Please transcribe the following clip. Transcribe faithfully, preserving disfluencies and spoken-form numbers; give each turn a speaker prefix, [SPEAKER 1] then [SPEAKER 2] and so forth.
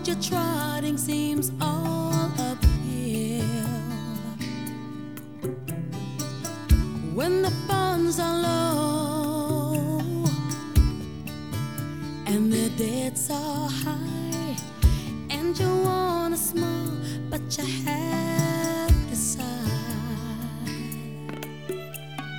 [SPEAKER 1] your trotting seems all uphill. When the funds are low and the debts are